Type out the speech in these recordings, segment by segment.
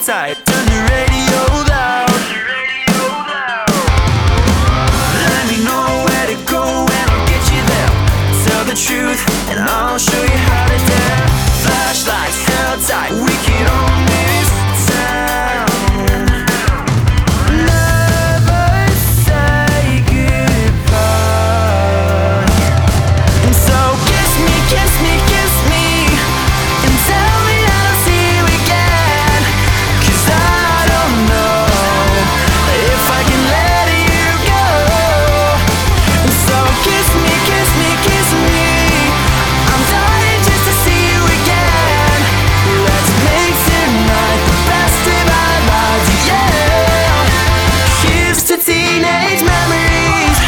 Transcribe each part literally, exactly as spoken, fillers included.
outside. Turn the radio loud. Let me know where to go and I'll get you there. Tell the truth and I'll show you how to dare. Flashlights held tight, we can own this town. Never say goodbye. And so kiss me, kiss me, kiss me, and tell me I'll see you again. 'Cause I don't know if I can let you go. And so kiss me, kiss me, kiss me, I'm dying just to see you again. Let's make tonight the best of our lives, yeah. Here's to teenage memories.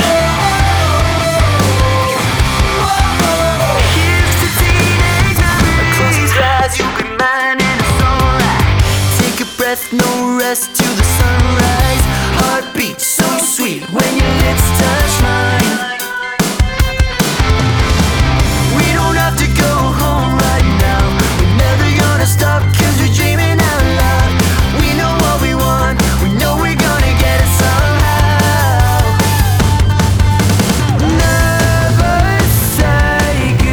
Here's to teenage memories. Close your eyes, you'll be mine and it's alright. Take a breath, no rest till the sunrise. Heartbeat so sweet when your lips touch mine. We don't have to go home right now. We're never gonna stop 'cause we're dreaming out loud. We know what we want, we know we're gonna get it somehow. Never say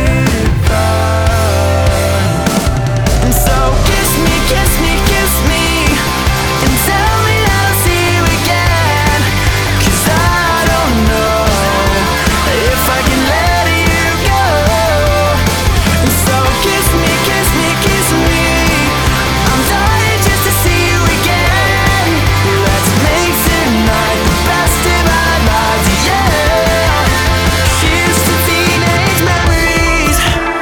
goodbye. And so kiss me, kiss me, kiss me, and tell me I'll see you again. 'Cause I don't know if I can let you go. And so kiss me, kiss me, kiss me, I'm dying just to see you again. Let's make tonight the best of our lives, yeah. Here's to teenage memories.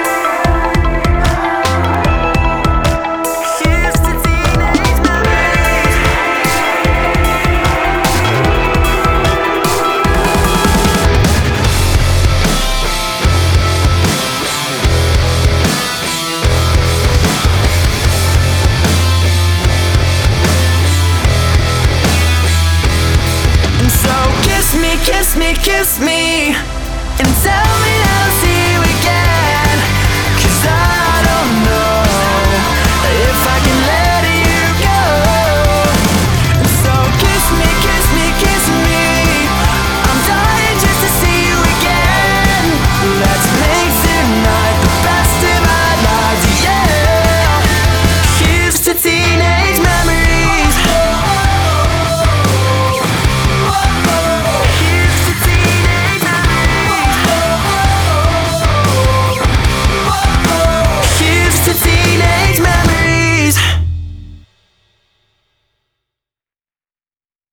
Here's to teenage memories. And so kiss me, kiss me, kiss me, and tell